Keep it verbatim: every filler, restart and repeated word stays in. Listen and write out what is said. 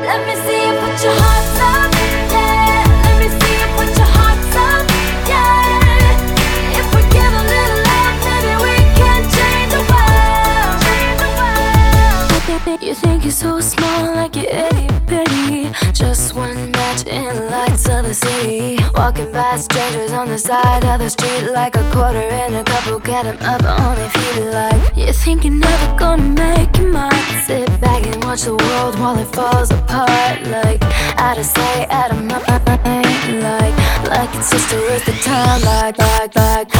Let me see you put your hearts up, yeah. Let me see you put your hearts up, yeah. If we give a little love, maybe we can change the world, change the world. You think you're so small, like you're itty bitty, just one match in the lights of the city. Walking by strangers on the side of the street, like a quarter in a couple, get 'em up on their feet. Like you think you're never gonna make it, might sit back and watch the world while it falls apart. Like out of sight, out of mind. Like, like it's just a waste of time. Like, like, like